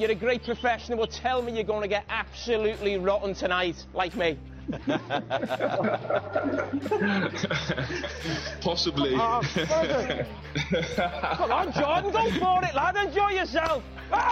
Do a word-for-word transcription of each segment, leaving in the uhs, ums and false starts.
you're a great professional, but tell me you're going to get absolutely rotten tonight, like me. Possibly. Oh, come on, Jordan, go for it, lad. Enjoy yourself.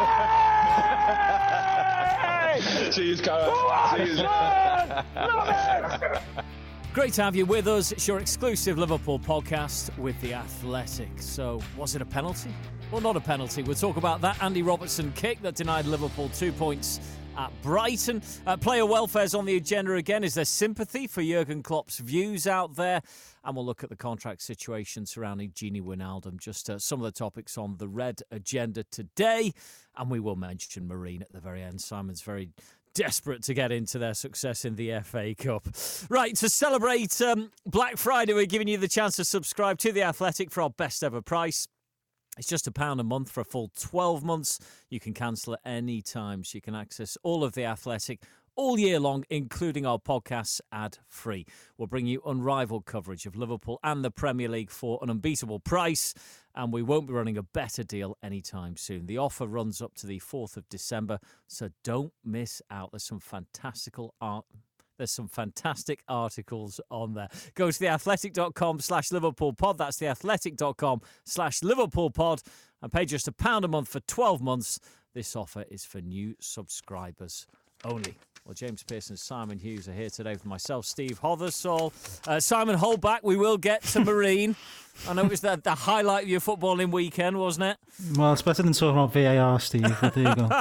Hey! Cheers, Cara. Go on, Cheers. son! Love it! Great to have you with us. It's your exclusive Liverpool podcast with The Athletic. So, was it a penalty? Well, not a penalty. We'll talk about that Andy Robertson kick that denied Liverpool two points at Brighton. Uh, player welfare's on the agenda again. Is there sympathy for Jurgen Klopp's views out there? And we'll look at the contract situation surrounding Gini Wijnaldum. Just uh, some of the topics on the red agenda today. And we will mention Marine at the very end. Simon's very desperate to get into their success in the F A Cup. Right, to celebrate um, Black Friday, we're giving you the chance to subscribe to The Athletic for our best ever price. It's just a pound a month for a full twelve months. You can cancel at any time, so you can access all of The Athletic all year long, including our podcasts ad-free. We'll bring you unrivaled coverage of Liverpool and the Premier League for an unbeatable price, and we won't be running a better deal anytime soon. The offer runs up to the fourth of December, so don't miss out. There's some fantastical art. There's some fantastic articles on there. Go to theathletic.com slash Liverpool pod. That's theathletic.com slash Liverpool pod. And pay just a pound a month for twelve months. This offer is for new subscribers only. Well, James Pearson and Simon Hughes are here today with myself, Steve Hothersall. Uh, Simon, hold back. We will get to Marine. I know it was the, the highlight of your footballing weekend, wasn't it? Well, it's better than talking about V A R, Steve. But there you go.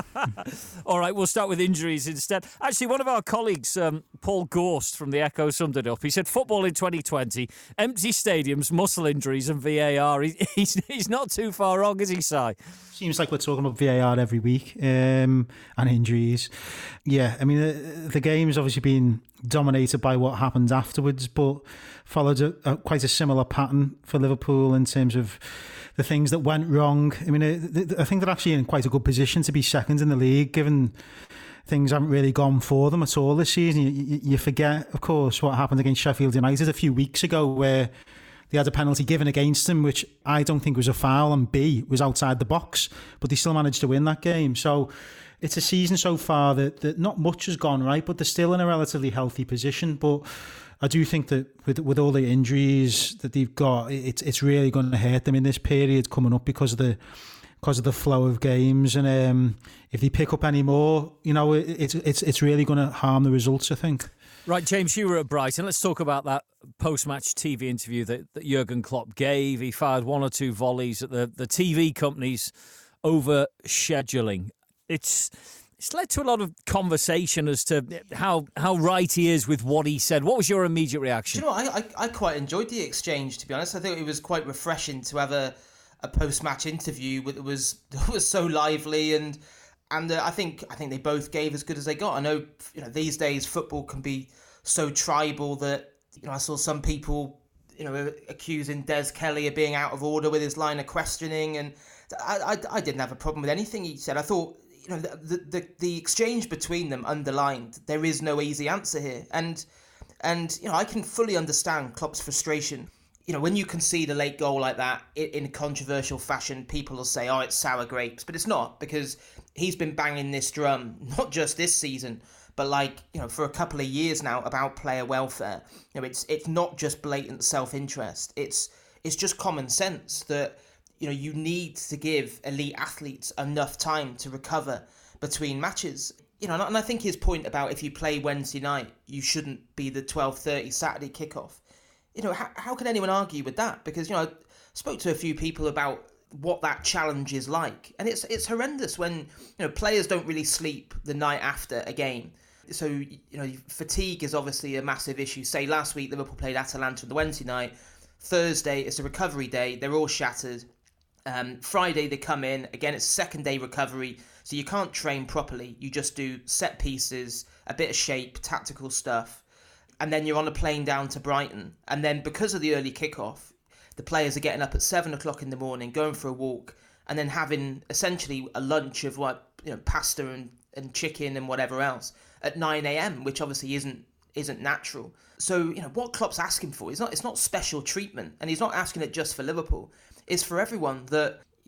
All right, we'll start with injuries instead. Actually, one of our colleagues, um, Paul Gorst from the Echo, summed it up. He said, football in twenty twenty, empty stadiums, muscle injuries and V A R. He, he's, he's not too far wrong, is he, Si? Seems like we're talking about V A R every week um, and injuries. Yeah, I mean, the, the game's obviously been dominated by what happened afterwards, but followed a, a, quite a similar pattern for Liverpool in terms of the things that went wrong. I mean, I think they're actually in quite a good position to be second in the league, given things haven't really gone for them at all this season. You, you, you forget, of course, what happened against Sheffield United a few weeks ago, where they had a penalty given against them, which I don't think was a foul, and B, was outside the box, but they still managed to win that game. So it's a season so far that, that not much has gone right, but they're still in a relatively healthy position. But I do think that with with all the injuries that they've got, it's it's really going to hurt them in this period coming up because of the because of the flow of games. And um, if they pick up any more, you know, it, it's it's it's really going to harm the results, I think. Right, James, you were at Brighton. Let's talk about that post-match T V interview that, that Jurgen Klopp gave. He fired one or two volleys at the, the T V companies over scheduling. It's it's led to a lot of conversation as to how how right he is with what he said. What was your immediate reaction? Do you know what? I, I, I quite enjoyed the exchange, to be honest. I think it was quite refreshing to have a, a post-match interview that was that was so lively, and and uh, I think I think they both gave as good as they got. I know, you know, these days football can be so tribal that, you know, I saw some people, you know, accusing Des Kelly of being out of order with his line of questioning, and I I, I didn't have a problem with anything he said. I thought, you know, the, the the exchange between them underlined there is no easy answer here, and and you know, I can fully understand Klopp's frustration. You know, when you concede a late goal like that in a controversial fashion, people will say, "Oh, it's sour grapes," but it's not, because he's been banging this drum not just this season, but like, you know, for a couple of years now about player welfare. You know, it's it's not just blatant self-interest. It's it's just common sense that, you know, you need to give elite athletes enough time to recover between matches. You know, and I think his point about if you play Wednesday night, you shouldn't be the twelve thirty Saturday kickoff. You know, how, how can anyone argue with that? Because, you know, I spoke to a few people about what that challenge is like, and it's it's horrendous when, you know, players don't really sleep the night after a game. So, you know, fatigue is obviously a massive issue. Say last week Liverpool played Atalanta on the Wednesday night. Thursday it's a recovery day. They're all shattered. Um, Friday they come in again. It's second day recovery, so you can't train properly. You just do set pieces, a bit of shape, tactical stuff. And then you're on a plane down to Brighton. And then because of the early kickoff, the players are getting up at seven o'clock in the morning, going for a walk, and then having essentially a lunch of what, you know, pasta and, and chicken and whatever else at nine a.m., which obviously isn't isn't natural. So, you know, what Klopp's asking for is not it's not special treatment, and he's not asking it just for Liverpool. It's for everyone that,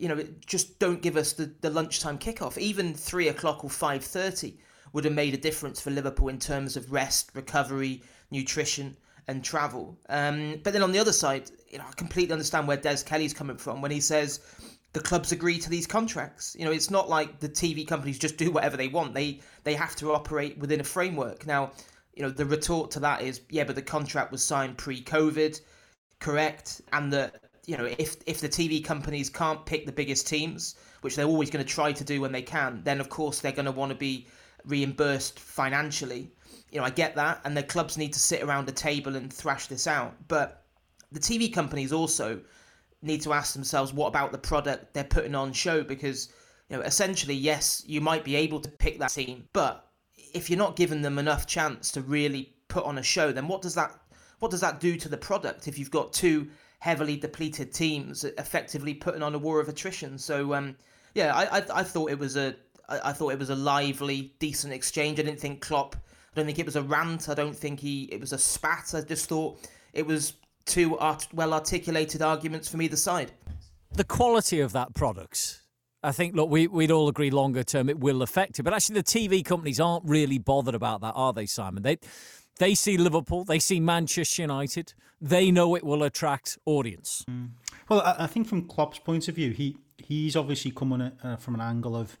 you know, just don't give us the, the lunchtime kickoff. Even three o'clock or five thirty would have made a difference for Liverpool in terms of rest, recovery, nutrition and travel. Um, but then on the other side, you know, I completely understand where Des Kelly's coming from when he says the clubs agree to these contracts. You know, it's not like the T V companies just do whatever they want. They they have to operate within a framework. Now, you know, the retort to that is, yeah, but the contract was signed pre-COVID, correct? And the, you know, if if the T V companies can't pick the biggest teams, which they're always going to try to do when they can, then of course they're going to want to be reimbursed financially. You know, I get that, and the clubs need to sit around a table and thrash this out. But the T V companies also need to ask themselves, what about the product they're putting on show? Because, you know, essentially, yes, you might be able to pick that team, but if you're not giving them enough chance to really put on a show, then what does that what does that do to the product if you've got two heavily depleted teams effectively putting on a war of attrition? So, um, yeah, I, I I thought it was a I, I thought it was a lively, decent exchange. I didn't think Klopp. I don't think it was a rant. I don't think he it was a spat. I just thought it was two art, well-articulated arguments from either side. The quality of that product, I think, look, we, we'd all agree longer term it will affect it. But actually the T V companies aren't really bothered about that, are they, Simon? They they see Liverpool, they see Manchester United. They know it will attract audience. Mm. Well, I, I think from Klopp's point of view, he he's obviously coming at, uh, from an angle of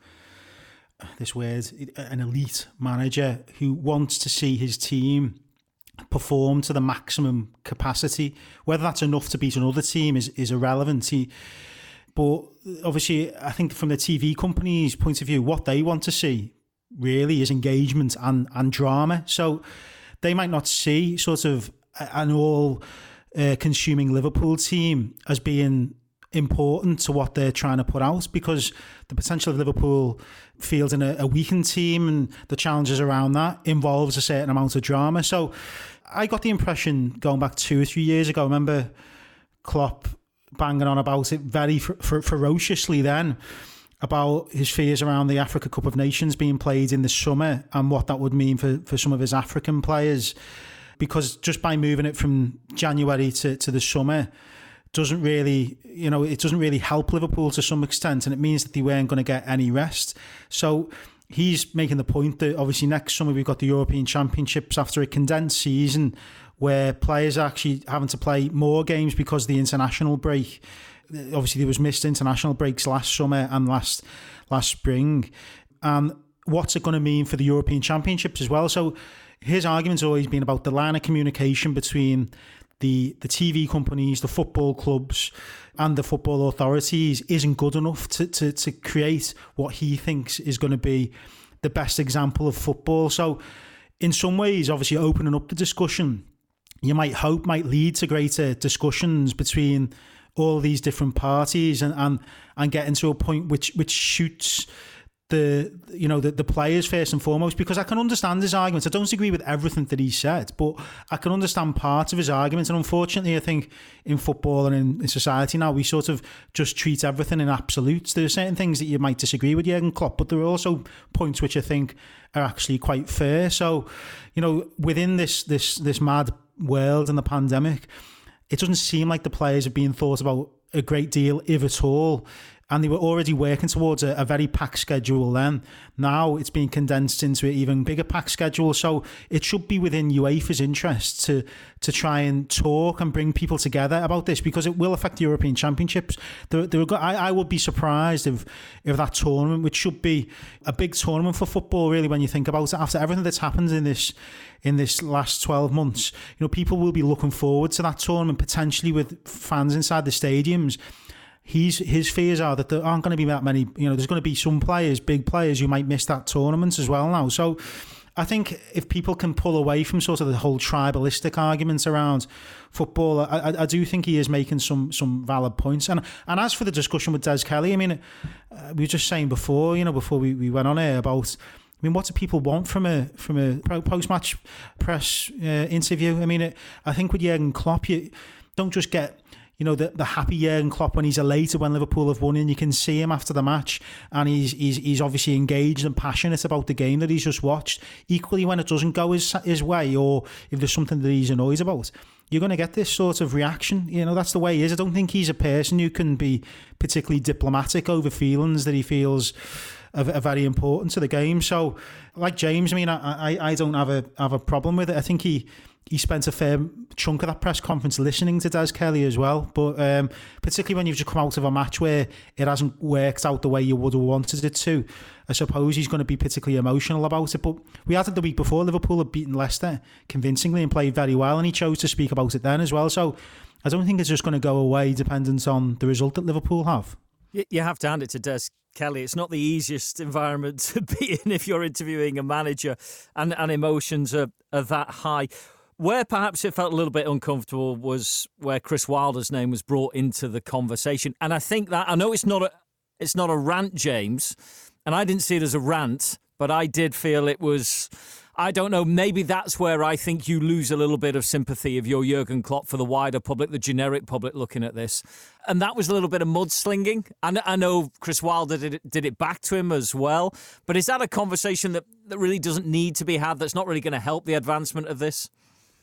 uh, this word, an elite manager who wants to see his team perform to the maximum capacity. Whether that's enough to beat another team is, is irrelevant. He, but obviously, I think from the T V company's point of view, what they want to see really is engagement and, and drama. So they might not see sort of an all uh, consuming Liverpool team as being important to what they're trying to put out, because the potential of Liverpool fielding a, a weakened team and the challenges around that involves a certain amount of drama. So I got the impression going back two or three years ago, I remember Klopp banging on about it very fer- fer- ferociously then, about his fears around the Africa Cup of Nations being played in the summer and what that would mean for, for some of his African players. Because just by moving it from January to, to the summer doesn't really, you know, it doesn't really help Liverpool to some extent, and it means that they weren't going to get any rest. So he's making the point that obviously next summer we've got the European Championships after a condensed season where players are actually having to play more games because of the international break. Obviously there was missed international breaks last summer and last last spring. And what's it going to mean for the European Championships as well? So his argument's always been about the line of communication between the the T V companies, the football clubs and the football authorities isn't good enough to, to, to create what he thinks is going to be the best example of football. So in some ways, obviously opening up the discussion, you might hope might lead to greater discussions between all these different parties and, and, and getting to a point which, which shoots the you know the, the players first and foremost, because I can understand his arguments. I don't agree with everything that he said, but I can understand parts of his arguments. And unfortunately, I think in football and in, in society now, we sort of just treat everything in absolutes. There are certain things that you might disagree with Jurgen Klopp, but there are also points which I think are actually quite fair. So, you know, within this this this mad world and the pandemic, it doesn't seem like the players are being thought about a great deal, if at all. And they were already working towards a, a very packed schedule then. Now it's being condensed into an even bigger packed schedule. So it should be within UEFA's interest to to try and talk and bring people together about this, because it will affect the European Championships. There, there are, I, I would be surprised if, if that tournament, which should be a big tournament for football really when you think about it, after everything that's happened in this in this last twelve months, you know, people will be looking forward to that tournament, potentially with fans inside the stadiums. He's, his fears are that there aren't going to be that many, you know, there's going to be some players, big players, who might miss that tournament as well now. So I think if people can pull away from sort of the whole tribalistic arguments around football, I, I, I do think he is making some some valid points. And and as for the discussion with Des Kelly, I mean, uh, we were just saying before, you know, before we, we went on air about, I mean, what do people want from a from a post-match press uh, interview? I mean, it, I think with Jurgen Klopp, you don't just get, you know, the, the happy Jurgen Klopp when he's elated when Liverpool have won, and you can see him after the match, and he's he's he's obviously engaged and passionate about the game that he's just watched. Equally, when it doesn't go his his way, or if there's something that he's annoyed about, you're going to get this sort of reaction. You know, that's the way he is. I don't think he's a person who can be particularly diplomatic over feelings that he feels are, are very important to the game. So, like James, I mean, I I, I don't have a have a problem with it. I think he. He spent a fair chunk of that press conference listening to Des Kelly as well. But um, particularly when you've just come out of a match where it hasn't worked out the way you would have wanted it to, I suppose he's going to be particularly emotional about it. But we had it the week before. Liverpool had beaten Leicester convincingly and played very well, and he chose to speak about it then as well. So I don't think it's just going to go away dependent on the result that Liverpool have. You have to hand it to Des Kelly. It's not the easiest environment to be in if you're interviewing a manager and, and emotions are, are that high. Where perhaps it felt a little bit uncomfortable was where Chris Wilder's name was brought into the conversation. And I think that, I know it's not a, it's not a rant, James, and I didn't see it as a rant, but I did feel it was, I don't know, maybe that's where I think you lose a little bit of sympathy of your Jurgen Klopp for the wider public, the generic public looking at this. And that was a little bit of mudslinging. And I know Chris Wilder did it, did it back to him as well. But is that a conversation that, that really doesn't need to be had, that's not really going to help the advancement of this?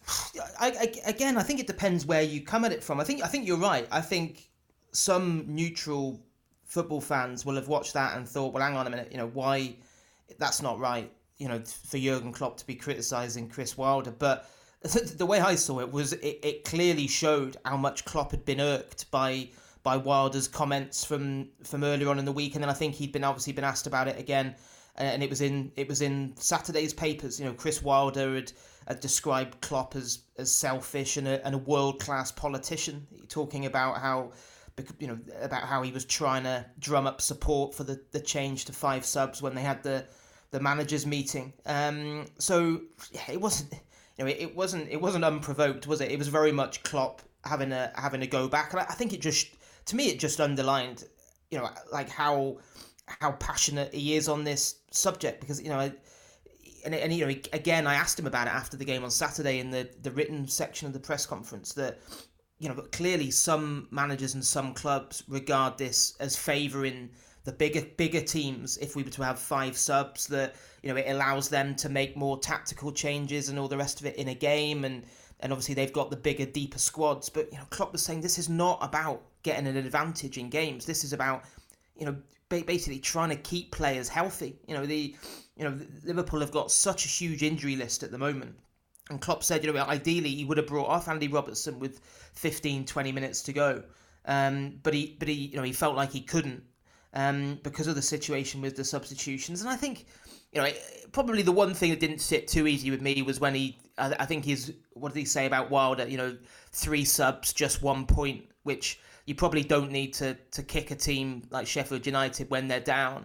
I, I, again, I think it depends where you come at it from. I think I think you're right. I think some neutral football fans will have watched that and thought, well, hang on a minute, you know, why, that's not right, you know, for Jurgen Klopp to be criticising Chris Wilder. But the way I saw it was it, it clearly showed how much Klopp had been irked by by Wilder's comments from, from earlier on in the week. And then I think he'd been obviously been asked about it again. And it was in it was in Saturday's papers. You know, Chris Wilder had, had described Klopp as, as selfish and a, and a world-class politician, talking about how, you know, about how he was trying to drum up support for the, the change to five subs when they had the, the managers meeting. Um, so yeah, it wasn't, you know, it, it wasn't it wasn't unprovoked, was it? It was very much Klopp having a having a go back, and I, I think it just, to me, it just underlined, you know, like how. how passionate he is on this subject, because, you know, and, and you know, again, I asked him about it after the game on Saturday in the, the written section of the press conference, that, you know, but clearly some managers and some clubs regard this as favouring the bigger bigger teams. If we were to have five subs, that, you know, it allows them to make more tactical changes and all the rest of it in a game, and and obviously they've got the bigger, deeper squads. But, you know, Klopp was saying this is not about getting an advantage in games. This is about, you know, basically trying to keep players healthy. You know, the you know Liverpool have got such a huge injury list at the moment, and Klopp said, you know, ideally he would have brought off Andy Robertson with fifteen, twenty minutes to go, um, but he but he you know he felt like he couldn't um, because of the situation with the substitutions. And I think, you know, probably the one thing that didn't sit too easy with me was when he, I, I think his, what did he say about Wilder? You know, three subs, just one point, which you probably don't need to to kick a team like Sheffield United when they're down.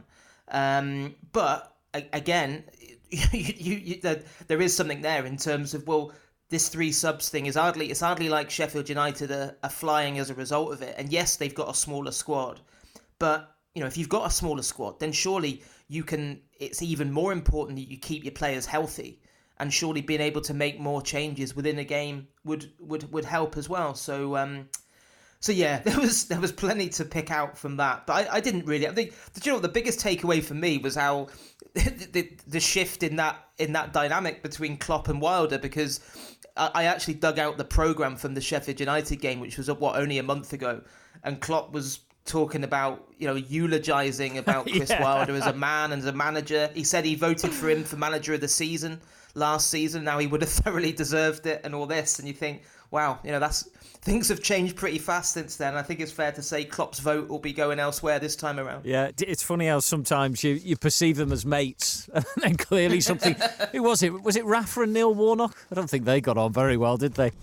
Um, but again, you, you, you, there, there is something there in terms of, well, this three subs thing is hardly, it's hardly like Sheffield United are, are flying as a result of it. And yes, they've got a smaller squad, but, you know, if you've got a smaller squad, then surely you can, it's even more important that you keep your players healthy, and surely being able to make more changes within a game would would, would help as well. So, um, So yeah, there was there was plenty to pick out from that, but I, I didn't really. I think, did you know what the biggest takeaway for me was how the, the the shift in that in that dynamic between Klopp and Wilder, because I, I actually dug out the programme from the Sheffield United game, which was what only a month ago, and Klopp was talking about, you know, eulogising about Chris yeah. Wilder as a man and as a manager. He said he voted for him for manager of the season last season. Now he would have thoroughly deserved it, and all this, and you think, wow, you know, that's. Things have changed pretty fast since then. I think it's fair to say Klopp's vote will be going elsewhere this time around. Yeah, it's funny how sometimes you, you perceive them as mates, and then clearly something... Who was it? Was it Rafa and Neil Warnock? I don't think they got on very well, did they?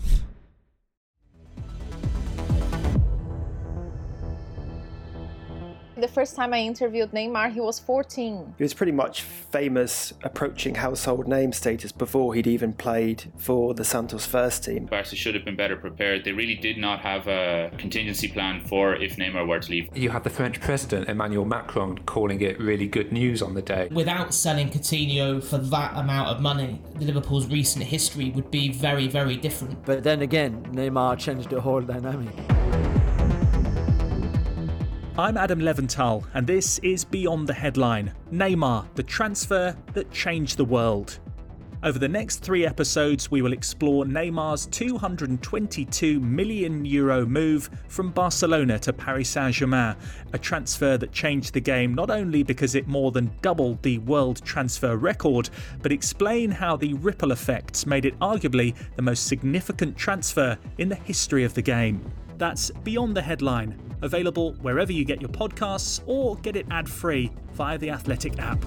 The first time I interviewed Neymar, he was fourteen. He was pretty much famous, approaching household name status before he'd even played for the Santos first team. Barca should have been better prepared. They really did not have a contingency plan for if Neymar were to leave. You had the French president, Emmanuel Macron, calling it really good news on the day. Without selling Coutinho for that amount of money, Liverpool's recent history would be very, very different. But then again, Neymar changed the whole dynamic. I'm Adam Leventhal, and this is Beyond the Headline, Neymar, the transfer that changed the world. Over the next three episodes, we will explore Neymar's two hundred twenty-two million euro move from Barcelona to Paris Saint-Germain, a transfer that changed the game not only because it more than doubled the world transfer record, but explain how the ripple effects made it arguably the most significant transfer in the history of the game. That's Beyond the Headline, available wherever you get your podcasts or get it ad-free via the Athletic app.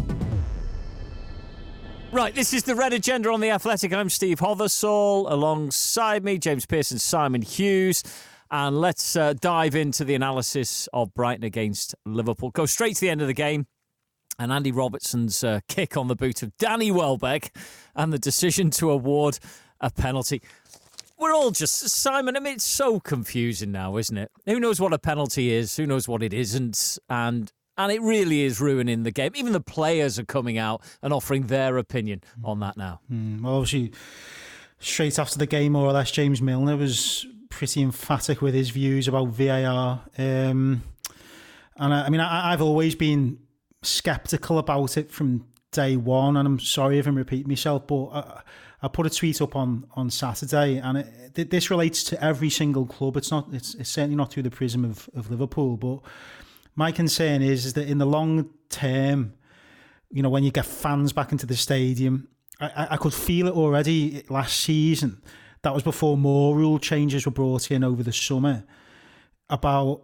Right, this is the Red Agenda on The Athletic. I'm Steve Hothersall. Alongside me, James Pearson, Simon Hughes. And let's uh, dive into the analysis of Brighton against Liverpool. Go straight to the end of the game. And Andy Robertson's uh, kick on the boot of Danny Welbeck and the decision to award a penalty. We're all just... Simon, I mean, it's so confusing now, isn't it? Who knows what a penalty is? Who knows what it isn't? And... And it really is ruining the game. Even the players are coming out and offering their opinion on that now. Mm, well, obviously, straight after the game, more or less, James Milner was pretty emphatic with his views about V A R. Um, and I, I mean, I, I've always been sceptical about it from day one. And I'm sorry if I'm repeating myself, but I, I put a tweet up on, on Saturday, and it, this relates to every single club. It's not. It's, it's certainly not through the prism of, of Liverpool, but my concern is, is that in the long term, you know, when you get fans back into the stadium, I, I could feel it already last season. That was before more rule changes were brought in over the summer, about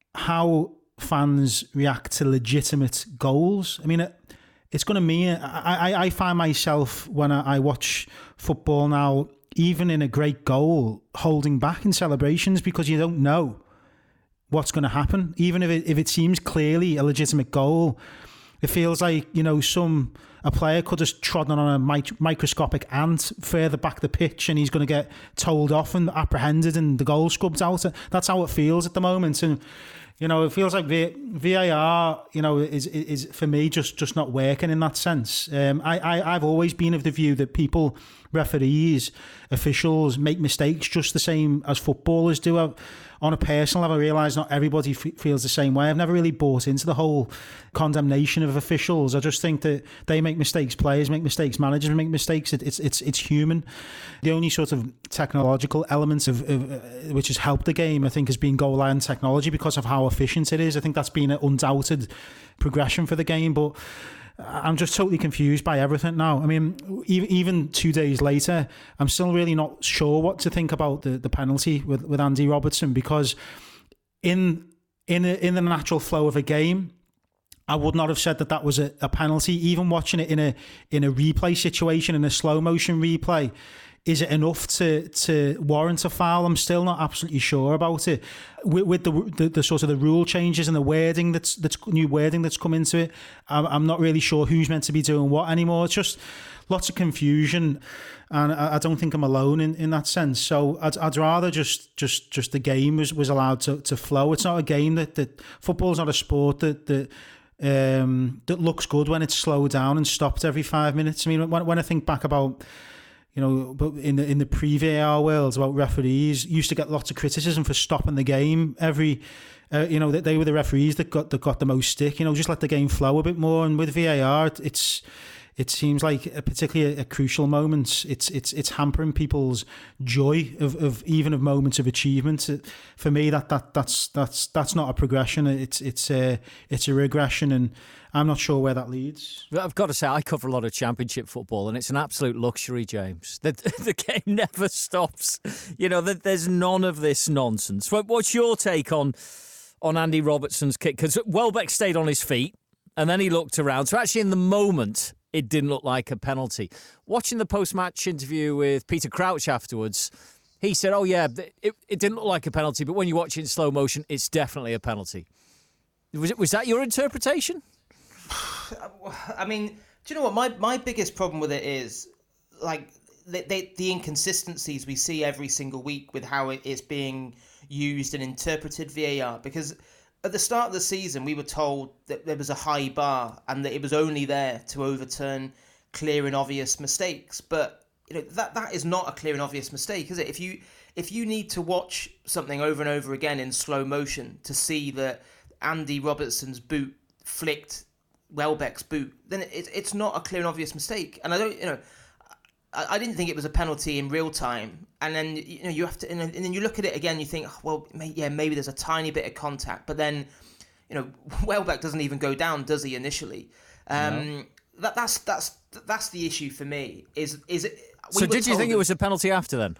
how fans react to legitimate goals. I mean, it, it's going to mean, I, I, I find myself, when I, I watch football now, even in a great goal, holding back in celebrations because you don't know what's going to happen. Even if it if it seems clearly a legitimate goal, it feels like, you know, some a player could have trodden on a mic- microscopic ant further back the pitch, and he's going to get told off and apprehended, and the goal scrubbed out. That's how it feels at the moment. And you know, it feels like v- VAR, you know, is is for me just just not working in that sense. Um, I, I I've always been of the view that people, referees, officials make mistakes just the same as footballers do. I've, on a personal level, I realise not everybody f- feels the same way. I've never really bought into the whole condemnation of officials. I just think that they make mistakes, players make mistakes, managers make mistakes. It, it's it's it's human. The only sort of technological elements of, of uh, which has helped the game, I think, has been goal line technology because of how efficient it is. I think that's been an undoubted progression for the game, but I'm just totally confused by everything now. I mean, even two days later, I'm still really not sure what to think about the, the penalty with, with Andy Robertson, because in in a, in the natural flow of a game, I would not have said that that was a, a penalty. Even watching it in a in a replay situation, in a slow motion replay, is it enough to to warrant a foul? I'm still not absolutely sure about it. With, with the, the the sort of the rule changes and the wording that's that's new wording that's come into it, I'm, I'm not really sure who's meant to be doing what anymore. It's just lots of confusion, and I, I don't think I'm alone in, in that sense. So I'd, I'd rather just just just the game was, was allowed to, to flow. It's not a game that that football's not a sport that that. Um, that looks good when it's slowed down and stopped every five minutes. I mean, when, when I think back about, you know, but in the in the pre-V A R world, about referees used to get lots of criticism for stopping the game every, uh, you know, that they were the referees that got that got the most stick. You know, just let the game flow a bit more. And with V A R, it's it seems like a particularly a, a crucial moment. It's it's it's hampering people's joy of, of even of moments of achievement. For me, that that that's that's that's not a progression. It's it's a it's a regression, and I'm not sure where that leads. I've got to say, I cover a lot of Championship football, and it's an absolute luxury, James. The, the game never stops. You know, there's none of this nonsense. What's your take on on Andy Robertson's kick? Because Welbeck stayed on his feet, and then he looked around. So actually, in the moment, it didn't look like a penalty. Watching the post-match interview with Peter Crouch afterwards, he said, oh, yeah, it, it didn't look like a penalty, but when you watch it in slow motion, it's definitely a penalty. Was it, was that your interpretation? I mean, do you know what? My, my biggest problem with it is, like, they, they, the inconsistencies we see every single week with how it is being used and interpreted V A R. Because at the start of the season, we were told that there was a high bar and that it was only there to overturn clear and obvious mistakes. But you know that that is not a clear and obvious mistake, is it? If you if you need to watch something over and over again in slow motion to see that Andy Robertson's boot flicked Welbeck's boot, then it, it's not a clear and obvious mistake. And I don't, you know, I, I didn't think it was a penalty in real time. And then, you know, you have to, and then, and then you look at it again, you think, oh, well, may, yeah, maybe there's a tiny bit of contact. But then, you know, Welbeck doesn't even go down, does he, initially? Um, no. that, that's that's that's the issue for me. Is is it? We so did you think that, it was a penalty after then?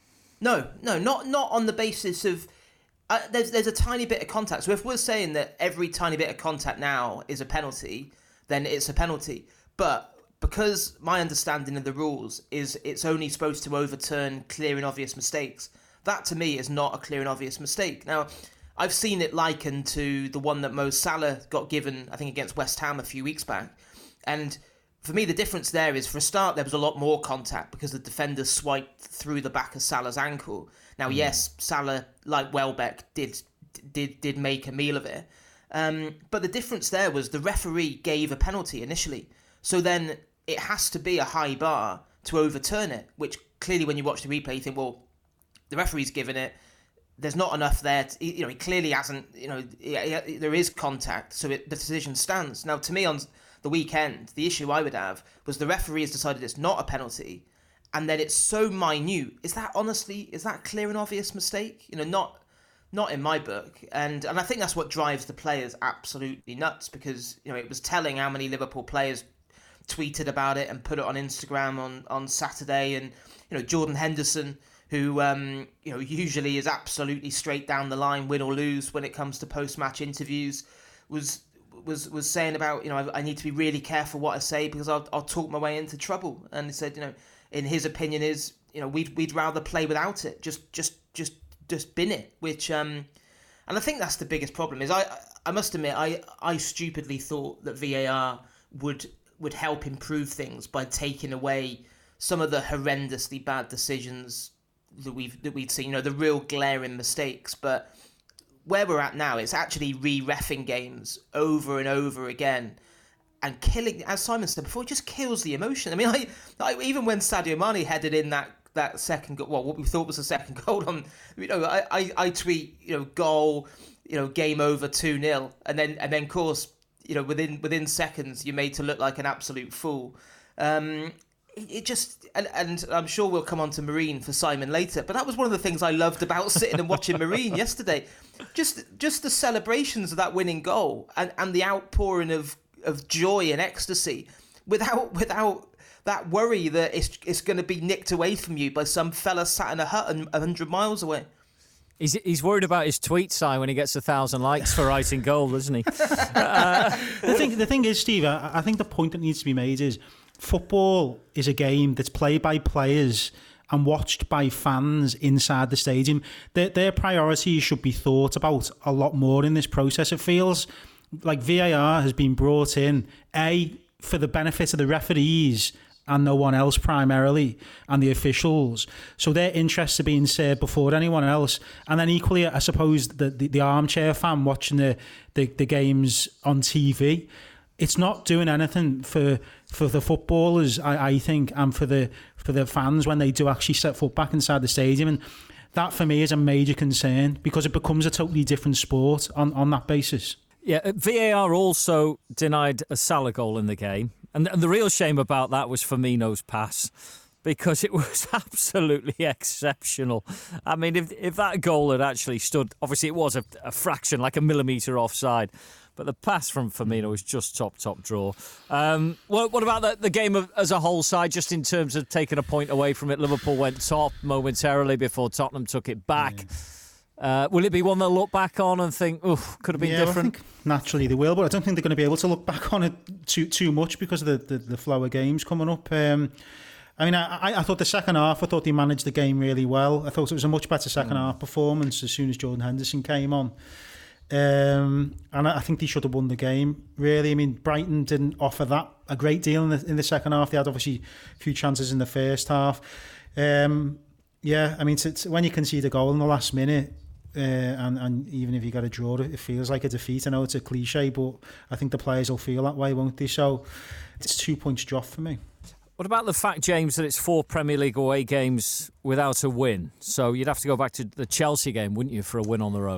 No, no, not not on the basis of. Uh, there's there's a tiny bit of contact. So if we're saying that every tiny bit of contact now is a penalty, then it's a penalty. But because my understanding of the rules is it's only supposed to overturn clear and obvious mistakes, that to me is not a clear and obvious mistake. Now, I've seen it likened to the one that Mo Salah got given, I think, against West Ham a few weeks back. And for me, the difference there is, for a start, there was a lot more contact because the defender swiped through the back of Salah's ankle. Now, mm. yes, Salah, like Welbeck, did did did make a meal of it. Um, but the difference there was the referee gave a penalty initially. So then it has to be a high bar to overturn it, which clearly when you watch the replay, you think, well, the referee's given it. There's not enough there. To, you know, he clearly hasn't, you know, there is contact. So it, the decision stands. Now, to me, on the weekend, the issue I would have was the referee has decided it's not a penalty, and then it's so minute. Is that honestly, is that clear and obvious mistake? You know, not not in my book. And and I think that's what drives the players absolutely nuts, because, you know, it was telling how many Liverpool players tweeted about it and put it on Instagram on, on Saturday. And, you know, Jordan Henderson, who, um, you know, usually is absolutely straight down the line, win or lose when it comes to post-match interviews, was was was saying about, you know, I, I need to be really careful what I say because I'll, I'll talk my way into trouble. And he said, you know, in his opinion is, you know, we'd we'd rather play without it, just just just just bin it. Which, um, and I think that's the biggest problem. Is I I must admit I I stupidly thought that V A R would would help improve things by taking away some of the horrendously bad decisions that we've that we've seen. You know, the real glaring mistakes, but where we're at now, it's actually re-reffing games over and over again and killing, as Simon said before, it just kills the emotion. I mean, I, I even when Sadio Mane headed in that, that second goal, well, what we thought was a second goal on, you know, I, I, I tweet, you know, goal, you know, game over two nil, and then, and then, of course, you know, within within seconds, you're made to look like an absolute fool. Um, It just, and, and I'm sure we'll come on to Marine for Simon later, but that was one of the things I loved about sitting and watching Marine yesterday. Just just the celebrations of that winning goal and, and the outpouring of, of joy and ecstasy without without that worry that it's it's going to be nicked away from you by some fella sat in a hut a hundred miles away. He's he's worried about his tweet, Si, when he gets a thousand likes for writing goal, isn't he? uh, the thing the thing is, Steve, I, I think the point that needs to be made is football is a game that's played by players and watched by fans inside the stadium. Their, their priorities should be thought about a lot more in this process. It feels like V A R has been brought in, A, for the benefit of the referees and no one else primarily, and the officials. So their interests are being served before anyone else. And then equally, I suppose, the, the, the armchair fan watching the, the, the games on T V, it's not doing anything for for the footballers, I, I think, and for the for the fans when they do actually set foot back inside the stadium. And that, for me, is a major concern because it becomes a totally different sport on, on that basis. Yeah, V A R also denied a Salah goal in the game. And, and the real shame about that was Firmino's pass, because it was absolutely exceptional. I mean, if if that goal had actually stood, obviously it was a, a fraction, like a millimetre offside, but the pass from Firmino was just top, top draw. Um, what, what about the, the game of, as a whole side, just in terms of taking a point away from it? Liverpool went top momentarily before Tottenham took it back. Yeah. Uh, will it be one they'll look back on and think, oof, could have been yeah, different? I think naturally they will, but I don't think they're going to be able to look back on it too too much because of the, the, the flow of games coming up. Um, I mean, I, I thought the second half, I thought they managed the game really well. I thought it was a much better second mm. half performance as soon as Jordan Henderson came on. Um, and I think they should have won the game, really. I mean, Brighton didn't offer that a great deal in the, in the second half. They had obviously a few chances in the first half. Um, yeah, I mean, to, to, when you concede a goal in the last minute, uh, and, and even if you got a draw, it feels like a defeat. I know it's a cliche, but I think the players will feel that way, won't they? So it's two points drop for me. What about the fact, James, that it's four Premier League away games without a win? So you'd have to go back to the Chelsea game, wouldn't you, for a win on the road?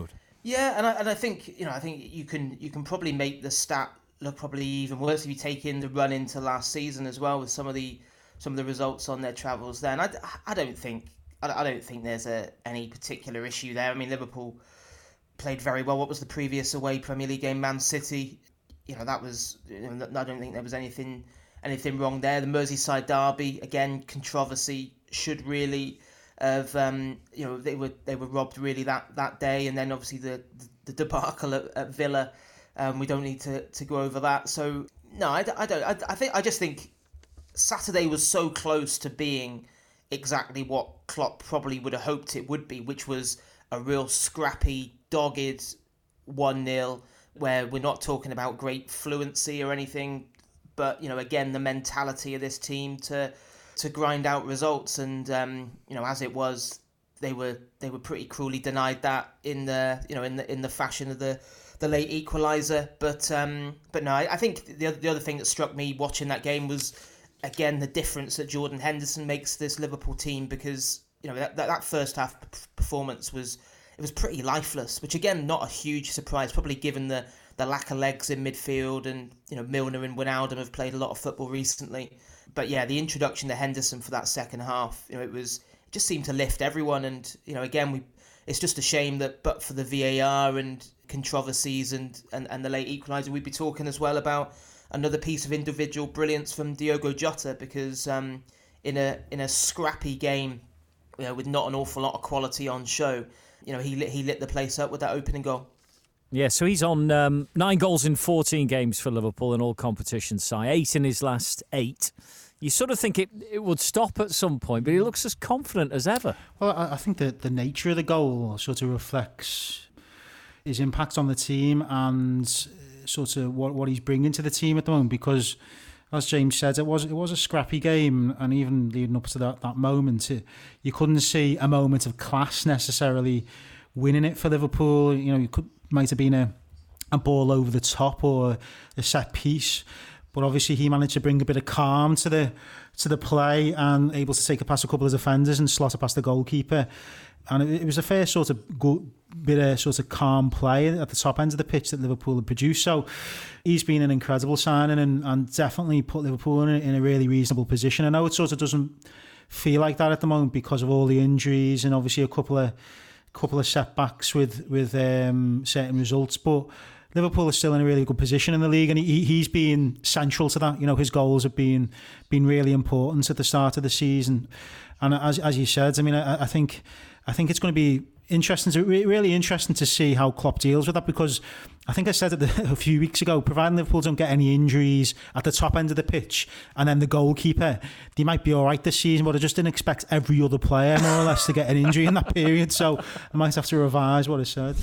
Yeah, and I, and I think you know I think you can you can probably make the stat look probably even worse if you take in the run into last season as well with some of the some of the results on their travels there. And I, I don't think I don't think there's a any particular issue there. I mean, Liverpool played very well. What was the previous away Premier League game? Man City. You know, that was. You know, I don't think there was anything anything wrong there. The Merseyside derby, again, controversy. Should really have. Um, you know, they were they were robbed really that, that day, and then obviously the the debacle at, at Villa. Um, we don't need to, to go over that. So no, I, I don't. I, I think I just think Saturday was so close to being exactly what Klopp probably would have hoped it would be, which was a real scrappy, dogged one nil, where we're not talking about great fluency or anything, but, you know, again, the mentality of this team to to grind out results. And, um, you know, as it was, they were they were pretty cruelly denied that in the, you know, in the in the fashion of the, the late equaliser. But, um, but no, I, I think the, the other thing that struck me watching that game was, again, the difference that Jordan Henderson makes this Liverpool team, because you know that, that that first half performance was it was pretty lifeless, which again not a huge surprise, probably given the, the lack of legs in midfield, and you know Milner and Wijnaldum have played a lot of football recently. But yeah, the introduction to Henderson for that second half, you know, it was it just seemed to lift everyone. And you know, again, we it's just a shame that but for the V A R and controversies and and, and the late equaliser, we'd be talking as well about another piece of individual brilliance from Diogo Jota, because um, in a in a scrappy game, you know, with not an awful lot of quality on show, you know, he lit, he lit the place up with that opening goal. Yeah, so he's on um, nine goals in fourteen games for Liverpool in all competitions, Si. Eight in his last eight. You sort of think it, it would stop at some point, but he looks as confident as ever. Well, I, I think that the nature of the goal sort of reflects his impact on the team and sort of what, what he's bringing to the team at the moment, because as James said, it was it was a scrappy game, and even leading up to that, that moment, it, you couldn't see a moment of class necessarily winning it for Liverpool. You know, you could might have been a, a ball over the top or a set piece, but obviously he managed to bring a bit of calm to the to the play and able to take it past a couple of defenders and slot it past the goalkeeper. And it, it was a fair sort of good bit of sort of calm play at the top end of the pitch that Liverpool had produced. So he's been an incredible signing and, and definitely put Liverpool in a, in a really reasonable position. I know it sort of doesn't feel like that at the moment because of all the injuries and obviously a couple of couple of setbacks with with um, certain results, but Liverpool is still in a really good position in the league, and he, he's been central to that. You know, his goals have been been really important at the start of the season, and as as you said, I mean, I, I think I think it's going to be interesting to really interesting to see how Klopp deals with that, because I think I said it a few weeks ago, providing Liverpool don't get any injuries at the top end of the pitch and then the goalkeeper, they might be all right this season, but I just didn't expect every other player more or less to get an injury in that period, so I might have to revise what I said.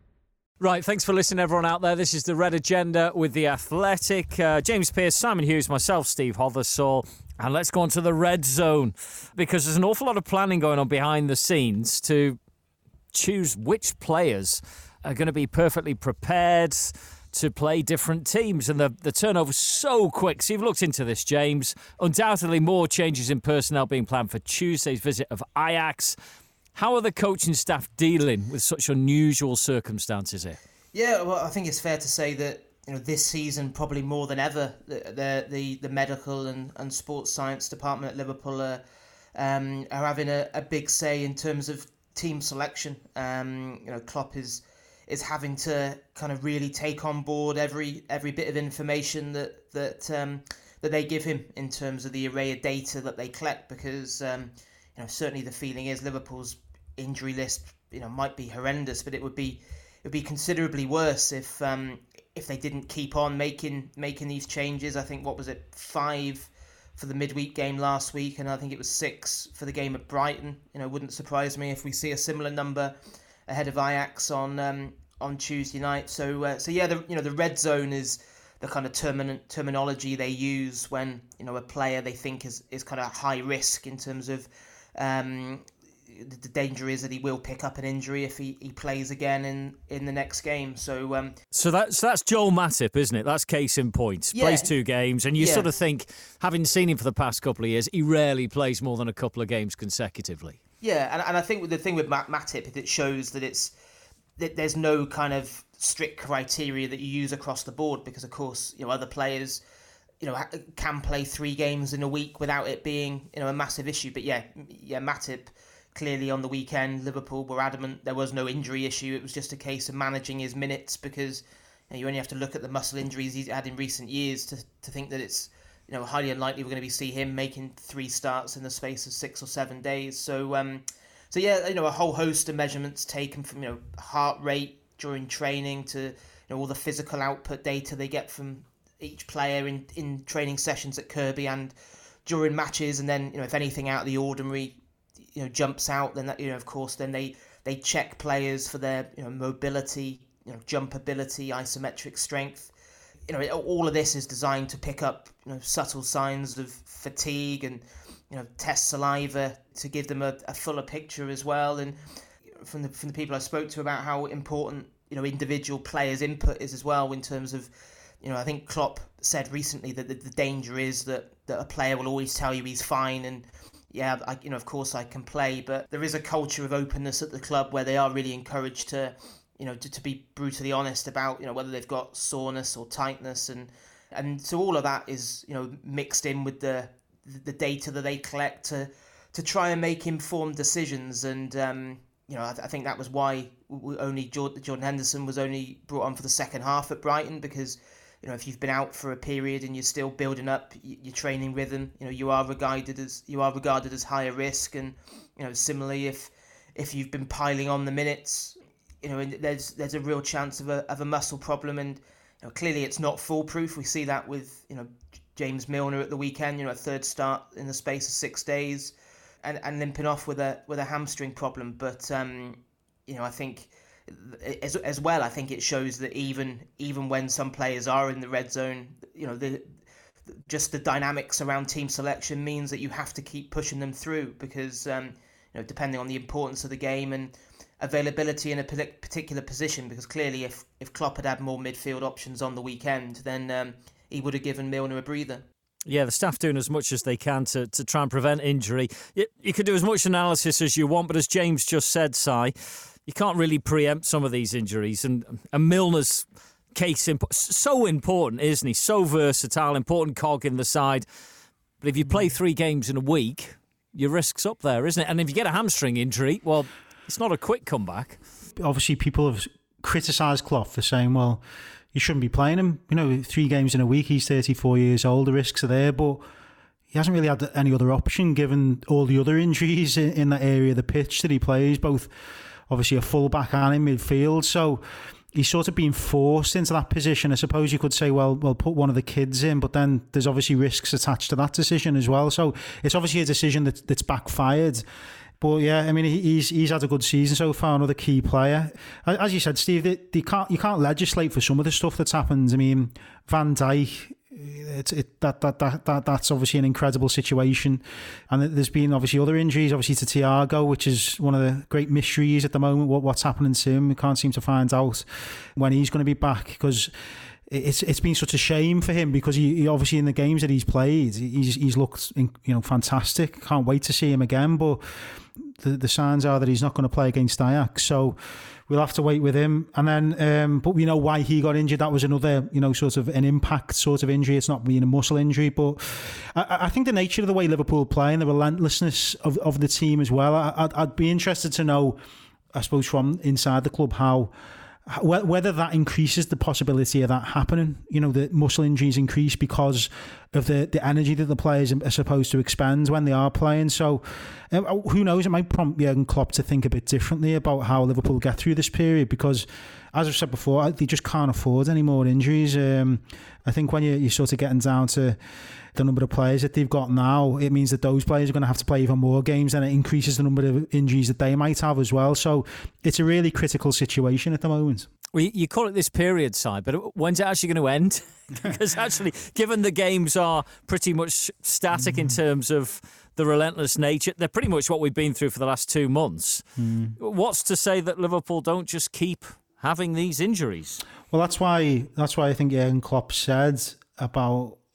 Right, thanks for listening, everyone out there. This is The Red Agenda with The Athletic. Uh, James Pearce, Simon Hughes, myself, Steve Hothersall. And let's go on to the red zone, because there's an awful lot of planning going on behind the scenes to choose which players are going to be perfectly prepared to play different teams. And the, the turnover's so quick. So you've looked into this, James. Undoubtedly more changes in personnel being planned for Tuesday's visit of Ajax. How are the coaching staff dealing with such unusual circumstances here? Yeah, well, I think it's fair to say that, you know, this season, probably more than ever, the the, the medical and, and sports science department at Liverpool are, um, are having a, a big say in terms of team selection. Um, you know, Klopp is is having to kind of really take on board every every bit of information that that um, that they give him in terms of the array of data that they collect, because um, you know, certainly the feeling is Liverpool's injury list, you know, might be horrendous, but it would be it would be considerably worse if um, if they didn't keep on making making these changes. I think, what was it, five for the midweek game last week, and I think it was six for the game at Brighton. You know, it wouldn't surprise me if we see a similar number ahead of Ajax on um, on Tuesday night. So uh, so yeah, the you know the red zone is the kind of termin- terminology they use when, you know, a player they think is is kind of high risk in terms of um, the danger is that he will pick up an injury if he, he plays again in, in the next game. So um, so that's that's Joel Matip, isn't it? That's case in point. Yeah. Plays two games, and you Yeah. sort of think, having seen him for the past couple of years, he rarely plays more than a couple of games consecutively. Yeah, and, and I think the thing with Mat- Matip is it shows that it's th- there's no kind of strict criteria that you use across the board because, of course, you know, other players, you know, can play three games in a week without it being, you know, a massive issue. But yeah, yeah, Matip, clearly on the weekend, Liverpool were adamant there was no injury issue. It was just a case of managing his minutes because you know, you only have to look at the muscle injuries he's had in recent years to, to think that it's, you know, highly unlikely we're going to be see him making three starts in the space of six or seven days. So, um, so yeah, you know, a whole host of measurements taken from, you know, heart rate during training to, you know, all the physical output data they get from each player in, in training sessions at Kirkby and during matches. And then, you know, if anything out of the ordinary, you know, jumps out, then that, you know, of course, then they, they check players for their, you know, mobility, you know, jump ability, isometric strength. You know, all of this is designed to pick up, you know, subtle signs of fatigue and, you know, test saliva to give them a, a fuller picture as well. And from the from the people I spoke to about how important, you know, individual players' input is as well in terms of, you know, I think Klopp said recently that the, the danger is that, that a player will always tell you he's fine and, yeah, I, you know, of course I can play, but there is a culture of openness at the club where they are really encouraged to, you know, to, to be brutally honest about, you know, whether they've got soreness or tightness. And and so all of that is, you know, mixed in with the the data that they collect to to try and make informed decisions. And, um, you know, I, I think that was why we only Jordan, Jordan Henderson was only brought on for the second half at Brighton because, you know, if you've been out for a period and you're still building up your training rhythm, you know, you are regarded as you are regarded as higher risk. And, you know, similarly, if if you've been piling on the minutes, you know, there's there's a real chance of a of a muscle problem, and you know, clearly it's not foolproof. We see that with, you know, James Milner at the weekend, you know, a third start in the space of six days, and, and limping off with a with a hamstring problem. But um, you know, I think as as well, I think it shows that even even when some players are in the red zone, you know, the just the dynamics around team selection means that you have to keep pushing them through because um, you know, depending on the importance of the game and availability in a particular position, because clearly if, if Klopp had had more midfield options on the weekend, then um, he would have given Milner a breather. Yeah, the staff doing as much as they can to, to try and prevent injury. You, you can do as much analysis as you want, but as James just said, Si, you can't really preempt some of these injuries. And, and Milner's case, imp- so important, isn't he? So versatile, important cog in the side. But if you play three games in a week, your risk's up there, isn't it? And if you get a hamstring injury, well, it's not a quick comeback. Obviously, people have criticised Klopp for saying, well, you shouldn't be playing him. You know, three games in a week, he's thirty-four years old, the risks are there, but he hasn't really had any other option given all the other injuries in, in that area of the pitch that he plays, both obviously a full-back and in midfield. So he's sort of being forced into that position. I suppose you could say, well, well, put one of the kids in, but then there's obviously risks attached to that decision as well. So it's obviously a decision that, that's backfired. But yeah, I mean, he's he's had a good season so far. Another key player, as you said, Steve. They, they can't you can't legislate for some of the stuff that's happened. I mean, Van Dijk, it's it that that that that that's obviously an incredible situation, and there's been obviously other injuries, obviously to Thiago, which is one of the great mysteries at the moment. What what's happening to him? We can't seem to find out when he's going to be back because it's it's been such a shame for him because he, he obviously in the games that he's played, he's he's looked, you know, fantastic. Can't wait to see him again, but the the signs are that he's not going to play against Ajax, so we'll have to wait with him. And then, um, but we know why he got injured. That was another, you know, sort of an impact sort of injury. It's not being a muscle injury, but I, I think the nature of the way Liverpool play and the relentlessness of, of the team as well. I, I'd, I'd be interested to know, I suppose, from inside the club how. Whether that increases the possibility of that happening, you know, the muscle injuries increase because of the, the energy that the players are supposed to expend when they are playing. So um, who knows, it might prompt Jurgen Klopp to think a bit differently about how Liverpool get through this period because, as I've said before, they just can't afford any more injuries. Um, I think when you, you're sort of getting down to the number of players that they've got now, it means that those players are going to have to play even more games, and it increases the number of injuries that they might have as well. So it's a really critical situation at the moment. Well, you call it this period, Si, but when's it actually going to end? Because actually, given the games are pretty much static mm. in terms of the relentless nature, they're pretty much what we've been through for the last two months. Mm. What's to say that Liverpool don't just keep having these injuries? Well, that's why that's why I think Jurgen Klopp said about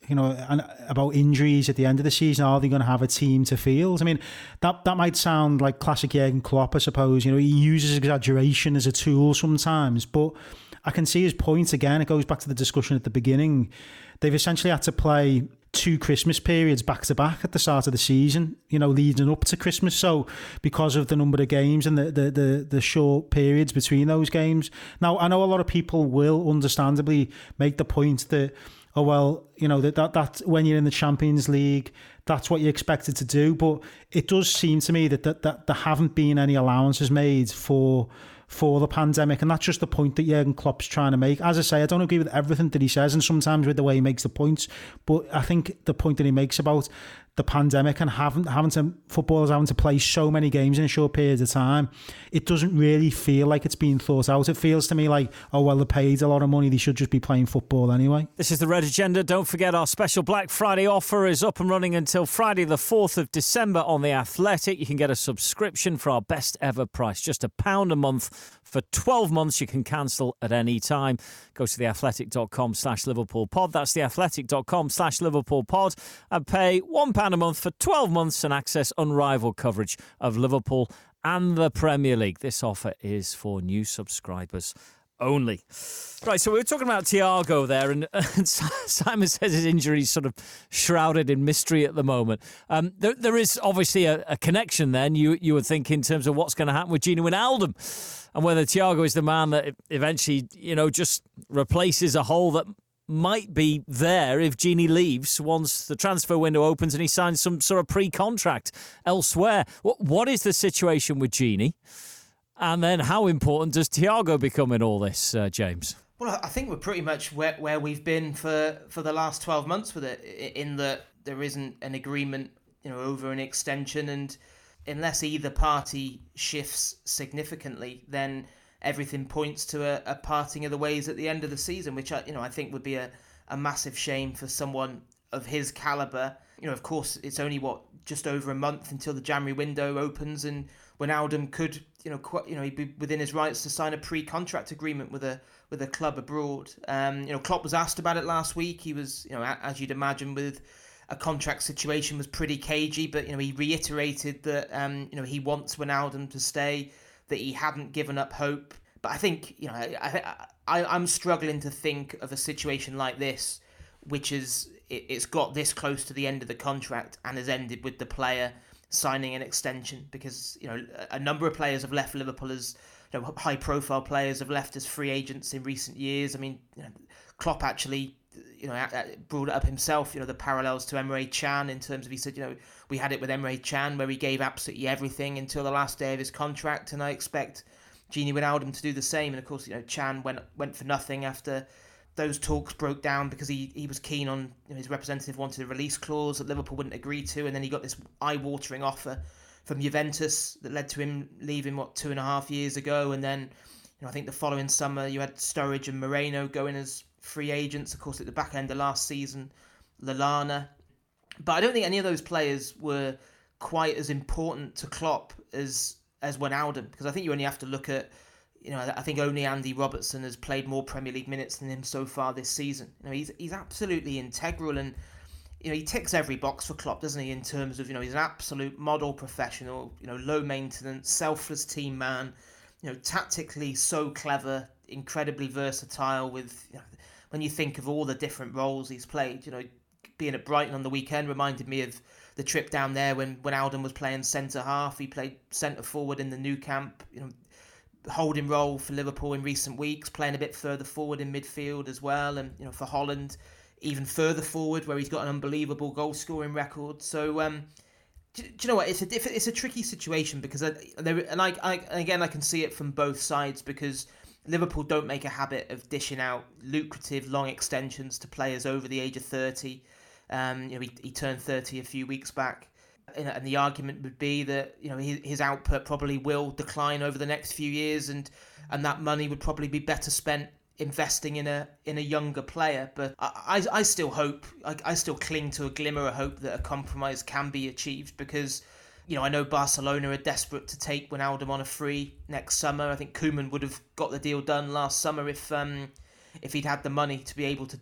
you know, and about injuries at the end of the season. Are they going to have a team to field? I mean, that that might sound like classic Jurgen Klopp, I suppose. You know, he uses exaggeration as a tool sometimes, but I can see his point again. It goes back to the discussion at the beginning. They've essentially had to play two Christmas periods back to back at the start of the season, you know, leading up to Christmas. So because of the number of games and the, the, the, the short periods between those games. Now, I know a lot of people will understandably make the point that, oh, well, you know, that, that, that when you're in the Champions League, that's what you're expected to do. But it does seem to me that, that, that there haven't been any allowances made for for the pandemic, and that's just the point that Jurgen Klopp's trying to make. As I say, I don't agree with everything that he says, and sometimes with the way he makes the points, but I think the point that he makes about the pandemic and having having to footballers having to play so many games in a short period of time, it doesn't really feel like it's being thought out. It feels to me like, oh well, they're paid a lot of money, they should just be playing football anyway. This is the Red Agenda. Don't forget our special Black Friday offer is up and running until Friday the fourth of December on The Athletic. You can get a subscription for our best ever price, just a pound a month for twelve months. You can cancel at any time. Go to theathletic.com slash Liverpool pod. That's theathletic.com slash Liverpool pod and pay one pound a month for twelve months and access unrivaled coverage of Liverpool and the Premier League. This offer is for new subscribers only. Right, so we were talking about Thiago there, and, and Simon says his injury is sort of shrouded in mystery at the moment. Um, there, there is obviously a, a connection then, you you would think, in terms of what's going to happen with Gini Wijnaldum and whether Thiago is the man that eventually, you know, just replaces a hole that might be there if Gini leaves once the transfer window opens and he signs some sort of pre-contract elsewhere. What, what is the situation with Gini? And then how important does Thiago become in all this, uh, James? Well, I think we're pretty much where, where we've been for, for the last twelve months with it, in that there isn't an agreement, you know, over an extension, and unless either party shifts significantly, then everything points to a, a parting of the ways at the end of the season, which I, you know, I think would be a, a massive shame for someone of his calibre. You know, of course, it's only what just over a month until the January window opens, and Wijnaldum could, you know, quite, you know, he'd be within his rights to sign a pre-contract agreement with a with a club abroad. Um, you know, Klopp was asked about it last week. He was, you know, as you'd imagine, with a contract situation, was pretty cagey, but you know, he reiterated that um, you know, he wants Wijnaldum to stay, that he hadn't given up hope. But I think, you know, I, I I'm struggling to think of a situation like this, which is it, it's got this close to the end of the contract and has ended with the player signing an extension, because, you know, a number of players have left Liverpool as, you know, high profile players have left as free agents in recent years. I mean, you know, Klopp actually, you know, brought it up himself, you know, the parallels to Emre Can in terms of, he said, you know, we had it with Emre Can where he gave absolutely everything until the last day of his contract, and I expect Gini Wijnaldum to do the same. And of course, you know, Can went went for nothing after those talks broke down, because he, he was keen on, you know, his representative wanted a release clause that Liverpool wouldn't agree to, and then he got this eye-watering offer from Juventus that led to him leaving, what, two and a half years ago. And then, you know, I think the following summer you had Sturridge and Moreno going as free agents. Of course, at the back end of last season, Lallana. But I don't think any of those players were quite as important to Klopp as as Wijnaldum, because I think you only have to look at, you know, I think only Andy Robertson has played more Premier League minutes than him so far this season. You know, he's he's absolutely integral, and, you know, he ticks every box for Klopp, doesn't he, in terms of, you know, he's an absolute model professional, you know, low maintenance, selfless team man, you know, tactically so clever, incredibly versatile with, you know, when you think of all the different roles he's played, you know, being at Brighton on the weekend reminded me of the trip down there when Wijnaldum was playing centre half. He played centre forward in the Nou Camp, you know, holding role for Liverpool in recent weeks, playing a bit further forward in midfield as well, and, you know, for Holland even further forward, where he's got an unbelievable goal scoring record. So um, do, do you know what? It's a diff- it's a tricky situation, because I, there and I, I again I can see it from both sides, because Liverpool don't make a habit of dishing out lucrative long extensions to players over the age of thirty. Um, you know, he, he turned thirty a few weeks back. And the argument would be that, you know, his, his output probably will decline over the next few years, and and that money would probably be better spent investing in a in a younger player. But I, I, I still hope, I, I still cling to a glimmer of hope that a compromise can be achieved, because, you know, I know Barcelona are desperate to take Wijnaldum on a free next summer. I think Koeman would have got the deal done last summer if um if he'd had the money to be able to do it.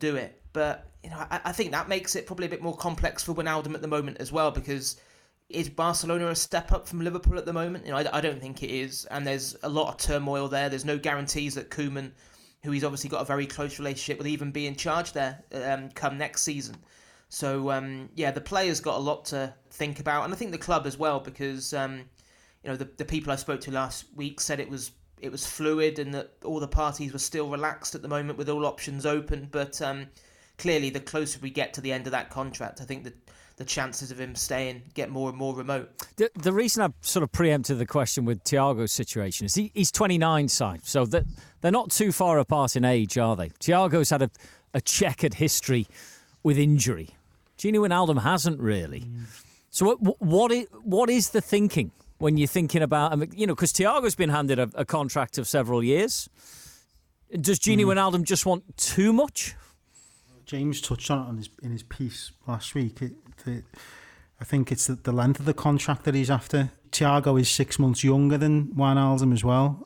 But you know, I, I think that makes it probably a bit more complex for Wijnaldum at the moment as well, because is Barcelona a step up from Liverpool at the moment? You know, I, I don't think it is, and there's a lot of turmoil there. There's no guarantees that Koeman, who he's obviously got a very close relationship with, even be in charge there um, come next season. So um, yeah, the players got a lot to think about, and I think the club as well, because um, you know the the people I spoke to last week said it was it was fluid and that all the parties were still relaxed at the moment with all options open. But um, clearly, the closer we get to the end of that contract, I think that the chances of him staying get more and more remote. The, the reason I sort of preempted the question with Thiago's situation is he, he's twenty-nine, side, so that they're not too far apart in age, are they? Thiago's had a, a checkered history with injury. Gini Wijnaldum hasn't really. Mm. So what what is, what is the thinking when you're thinking about, you know, because Thiago's been handed a, a contract of several years. Does Gini mm. Wijnaldum just want too much? James touched on it in his, in his piece last week. It, the, I think it's the, the length of the contract that he's after. Thiago is six months younger than Wijnaldum as well.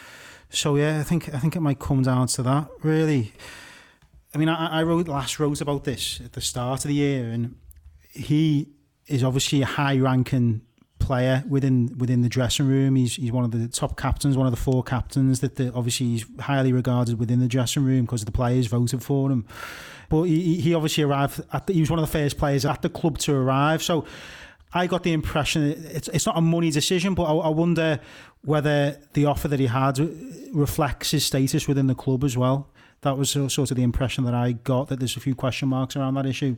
So yeah, I think I think it might come down to that, really. I mean, I, I wrote last wrote about this at the start of the year, and he is obviously a high-ranking player within within the dressing room. He's he's one of the top captains, one of the four captains that the, obviously he's highly regarded within the dressing room because the players voted for him. But he, he obviously arrived at the, he was one of the first players at the club to arrive. So I got the impression that it's it's not a money decision, but I, I wonder whether the offer that he had reflects his status within the club as well. That was sort of the impression that I got, that there's a few question marks around that issue.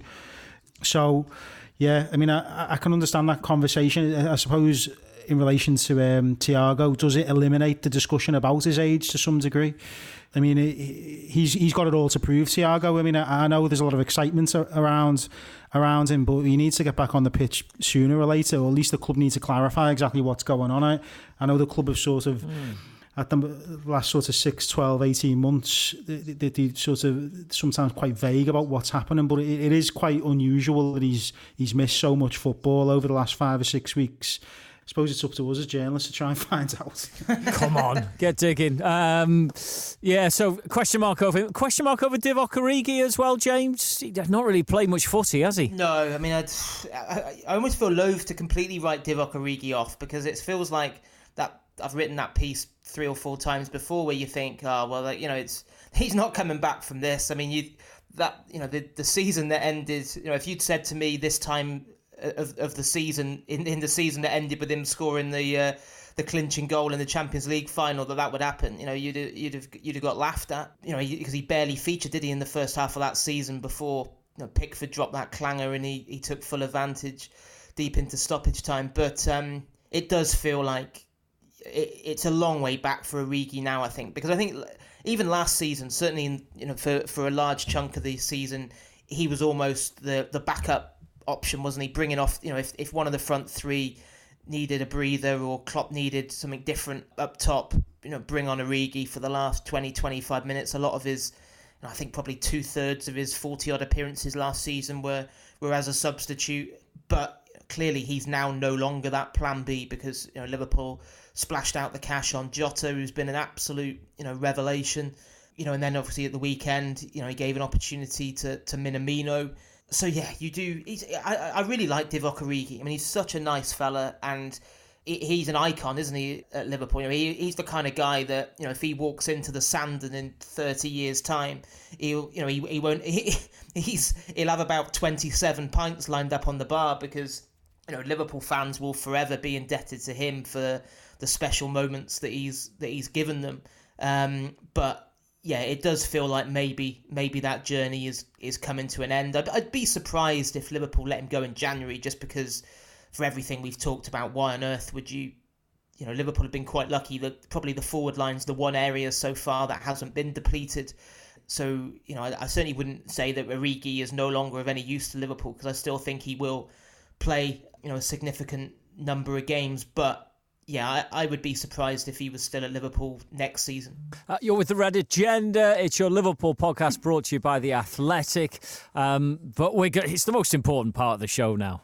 So, yeah, I mean, I, I can understand that conversation. I suppose in relation to um, Thiago, does it eliminate the discussion about his age to some degree? I mean, he's he's got it all to prove, Thiago. I mean, I, I know there's a lot of excitement around around him, but he needs to get back on the pitch sooner or later, or at least the club needs to clarify exactly what's going on. I, I know the club have sort of... Mm. At the last sort of six, twelve, eighteen months, they, they, they sort of sometimes quite vague about what's happening, but it, it is quite unusual that he's he's missed so much football over the last five or six weeks. I suppose it's up to us as journalists to try and find out. Come on, get digging. Um, yeah, so question mark over question mark over Divock Origi as well, James. He's not really played much footy, has he? No, I mean, I'd, I I almost feel loath to completely write Divock Origi off, because it feels like that. I've written that piece three or four times before, where you think, oh well, like, you know, it's he's not coming back from this. I mean, you that you know the the season that ended. You know, if you'd said to me this time of of the season in, in the season that ended with him scoring the uh, the clinching goal in the Champions League final, that that would happen, you know, you'd you'd have you'd have got laughed at. You know, because he barely featured, did he, in the first half of that season before you know, Pickford dropped that clanger and he he took full advantage deep into stoppage time. But um, it does feel like. It's a long way back for Origi now, I think, because I think even last season, certainly in, you know for, for a large chunk of the season, he was almost the, the backup option, wasn't he? Bringing off, you know, if, if one of the front three needed a breather or Klopp needed something different up top, you know, bring on Origi for the last twenty, twenty-five minutes. A lot of his, you know, I think probably two thirds of his forty odd appearances last season were, were as a substitute, but clearly he's now no longer that plan B, because you know Liverpool splashed out the cash on Jota, who's been an absolute you know revelation, you know, and then obviously at the weekend, you know, he gave an opportunity to to Minamino. So yeah, you do. He's, I I really like Divock Origi. I mean, he's such a nice fella, and he's an icon, isn't he, at Liverpool? You know, he, he's the kind of guy that, you know, if he walks into the sand and in thirty years' time, he'll, you know, he he won't. He, he's he'll have about twenty-seven pints lined up on the bar, because you know Liverpool fans will forever be indebted to him for the special moments that he's that he's given them. Um, but yeah, it does feel like maybe maybe that journey is is coming to an end. I'd, I'd be surprised if Liverpool let him go in January, just because for everything we've talked about, why on earth would you? You know, Liverpool have been quite lucky that probably the forward line's the one area so far that hasn't been depleted. So, you know, I, I certainly wouldn't say that Origi is no longer of any use to Liverpool, because I still think he will play, you know, a significant number of games. But yeah, I, I would be surprised if he was still at Liverpool next season. Uh, you're with the Red Agenda. It's your Liverpool podcast brought to you by The Athletic. Um, but we're go- it's the most important part of the show now.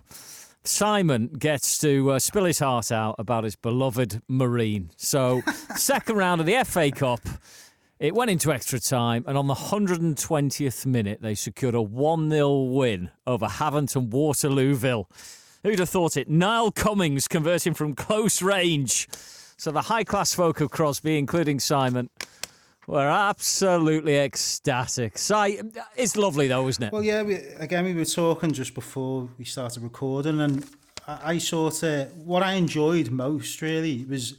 Simon gets to uh, spill his heart out about his beloved Marine. So, second round of the F A Cup. It went into extra time, and on the one hundred twentieth minute, they secured a one nil win over Havant and Waterlooville. Who'd have thought it? Niall Cummings converting from close range. So the high-class folk of Crosby, including Simon, were absolutely ecstatic. Si, it's lovely though, isn't it? Well, yeah, we, again, we were talking just before we started recording, and I, I sort of, what I enjoyed most really was,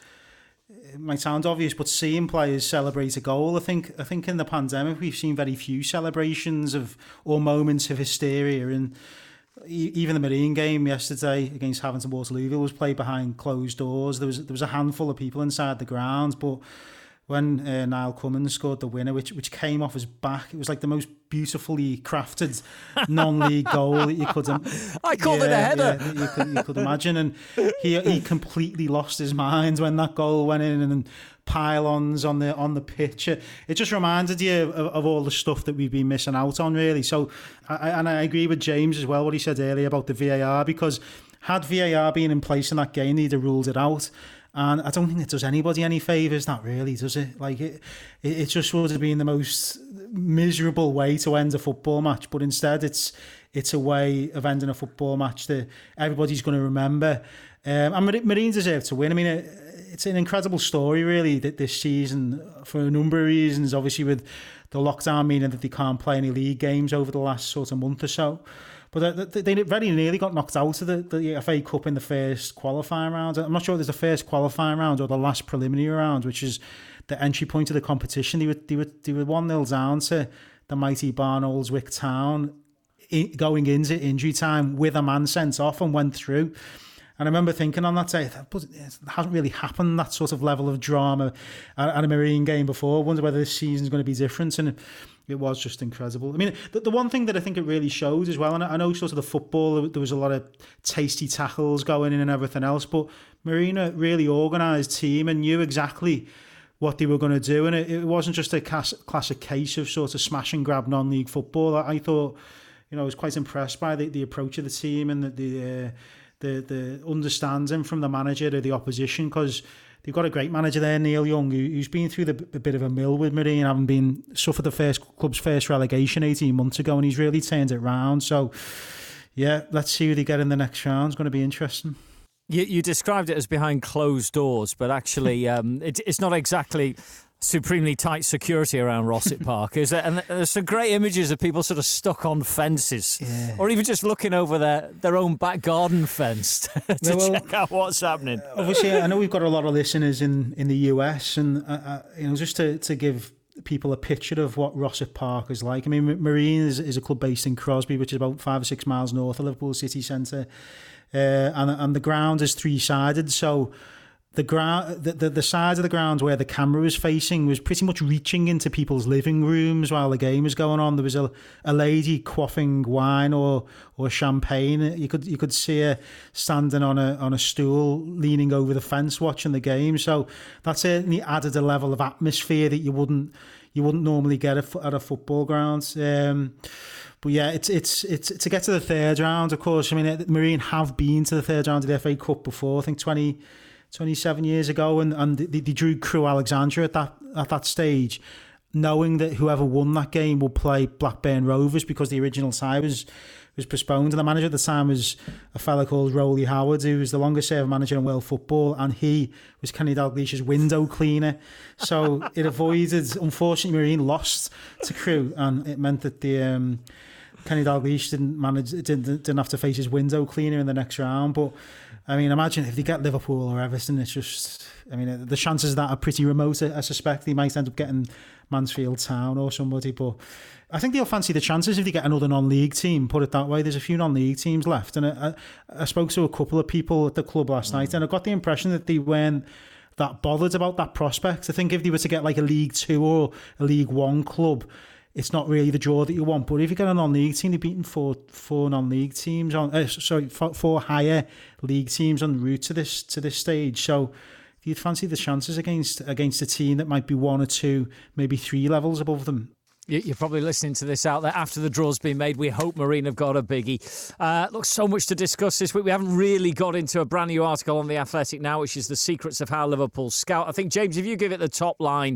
it might sound obvious, but seeing players celebrate a goal. I think I think in the pandemic we've seen very few celebrations of or moments of hysteria, and even the Marine game yesterday against Havant and Waterlooville was played behind closed doors. There was there was a handful of people inside the ground, but when uh, Niall Cummins scored the winner, which which came off his back, it was like the most beautifully crafted non-league goal that you could. Um, I called yeah, it a header. Yeah, that you could you could imagine, and he he completely lost his mind when that goal went in, and. and pylons on the on the pitch. It just reminded you of, of all the stuff that we've been missing out on, really. So, I, and I agree with James as well, what he said earlier about the V A R, because had V A R been in place in that game, they'd have ruled it out. And I don't think it does anybody any favours, that really, does it? Like, it, it, it just would have been the most miserable way to end a football match. But instead, it's it's a way of ending a football match that everybody's going to remember. Um, and Marine deserve to win. I mean, it, it's an incredible story, really, that this season, for a number of reasons. Obviously, with the lockdown meaning that they can't play any league games over the last sort of month or so. But they very nearly got knocked out of the, the F A Cup in the first qualifying round. I'm not sure if there's the first qualifying round or the last preliminary round, which is the entry point of the competition. They were they were they were one nil down to the mighty Barnoldswick Town going into injury time with a man sent off and went through. And I remember thinking on that day, but it hasn't really happened, that sort of level of drama at a Marine game before. I wonder whether this season's going to be different. And it was just incredible. I mean, the, the one thing that I think it really shows as well, and I know sort of the football, there was a lot of tasty tackles going in and everything else, but Marina really organised team and knew exactly what they were going to do. And it, it wasn't just a cas- classic case of sort of smash and grab non-league football. I, I thought, you know, I was quite impressed by the, the approach of the team and the the, uh, the the understanding from the manager of the opposition, because they've got a great manager there, Neil Young, who, who's been through the, a bit of a mill with Marine, having been suffered the first club's first relegation eighteen months ago, and he's really turned it round. So, yeah, let's see who they get in the next round. It's going to be interesting. You, you described it as behind closed doors, but actually, um, it, it's not exactly supremely tight security around Rossett Park, is it? And there's some great images of people sort of stuck on fences, yeah. or even just looking over their, their own back garden fence to yeah, well, check out what's happening. Obviously, I know we've got a lot of listeners in, in the U S, and uh, uh, you know, just to, to give people a picture of what Rossett Park is like. I mean, Marine is, is a club based in Crosby, which is about five or six miles north of Liverpool city centre, uh, and and the ground is three sided, so. The ground, the, the the side of the ground where the camera was facing was pretty much reaching into people's living rooms while the game was going on. There was a, a lady quaffing wine or or champagne. You could you could see her standing on a on a stool, leaning over the fence, watching the game. So that certainly added a level of atmosphere that you wouldn't you wouldn't normally get at a football ground. Um, But yeah, it's it's it's to get to the third round. Of course, I mean, Marine have been to the third round of the F A Cup before. I think twenty. twenty-seven years ago, and, and they, they drew Crewe Alexandra at that at that stage, knowing that whoever won that game would play Blackburn Rovers because the original side was was postponed. And the manager at the time was a fella called Rowley Howard, who was the longest serving manager in world football, and he was Kenny Dalglish's window cleaner. So it avoided, unfortunately, Marine lost to Crewe, and it meant that the um, Kenny Dalglish didn't manage, didn't didn't have to face his window cleaner in the next round, but. I mean, imagine if they get Liverpool or Everton, it's just, I mean, the chances of that are pretty remote. I suspect they might end up getting Mansfield Town or somebody, but I think they'll fancy the chances if they get another non-league team, put it that way. There's a few non-league teams left, and I, I spoke to a couple of people at the club last mm. night, and I got the impression that they weren't that bothered about that prospect. I think if they were to get like a League Two or a League One club, it's not really the draw that you want. But if you get a non-league team, they've beaten four four non-league teams on. Uh, sorry, four, four higher league teams en route to this to this stage. So you'd fancy the chances against against a team that might be one or two, maybe three levels above them. You're probably listening to this out there after the draw's been made. We hope Marine have got a biggie. Uh, look, so much to discuss this week. We haven't really got into a brand new article on The Athletic now, which is the secrets of how Liverpool scout. I think, James, if you give it the top line,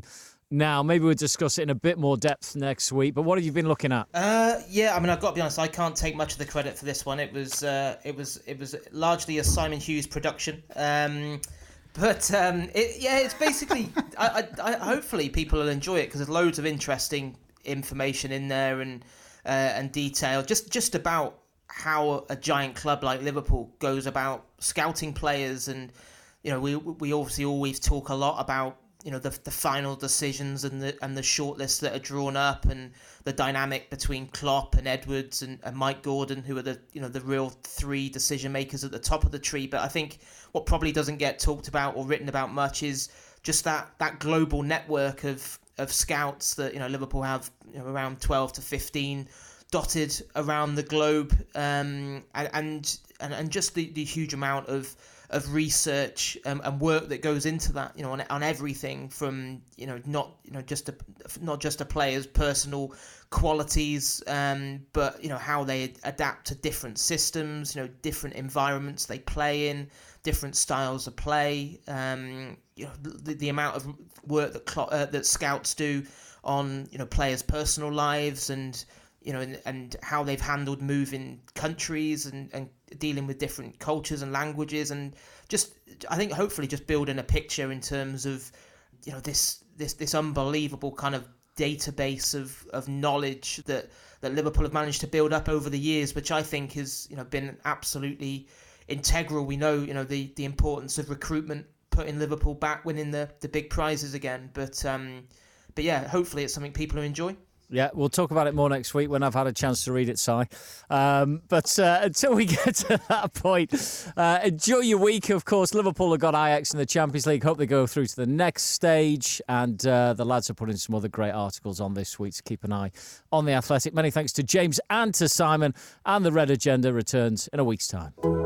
now. Maybe we'll discuss it in a bit more depth next week. But what have you been looking at? Uh, yeah, I mean, I've got to be honest. I can't take much of the credit for this one. It was, uh, it was, it was largely a Simon Hughes production. Um, but um, it, yeah, it's basically. I, I, I, hopefully, people will enjoy it because there's loads of interesting information in there and uh, and detail. Just just about how a giant club like Liverpool goes about scouting players, and you know, we we obviously always talk a lot about, you know, the the final decisions and the and the shortlists that are drawn up, and the dynamic between Klopp and Edwards and, and Mike Gordon, who are the, you know, the real three decision makers at the top of the tree. But I think what probably doesn't get talked about or written about much is just that that global network of of scouts that, you know, Liverpool have, you know, around twelve to fifteen dotted around the globe, um, and, and and and just the, the huge amount of of research um, and work that goes into that, you know, on on everything from, you know, not you know just a, not just a player's personal qualities, um, but, you know, how they adapt to different systems, you know, different environments they play in, different styles of play. Um, you know, the, the amount of work that cl- uh, that scouts do on, you know, players' personal lives, and, you know, and, and how they've handled moving countries and, and dealing with different cultures and languages, and just, I think, hopefully just building a picture in terms of, you know, this this this unbelievable kind of database of, of knowledge that, that Liverpool have managed to build up over the years, which I think has, you know, been absolutely integral. We know, you know, the, the importance of recruitment, putting Liverpool back, winning the, the big prizes again. But um, but yeah, hopefully it's something people enjoy. Yeah, we'll talk about it more next week when I've had a chance to read it, Si. Um, but uh, until we get to that point, uh, enjoy your week. Of course, Liverpool have got Ajax in the Champions League. Hope they go through to the next stage. And uh, the lads are putting some other great articles on this week, to keep an eye on The Athletic. Many thanks to James and to Simon. And The Red Agenda returns in a week's time.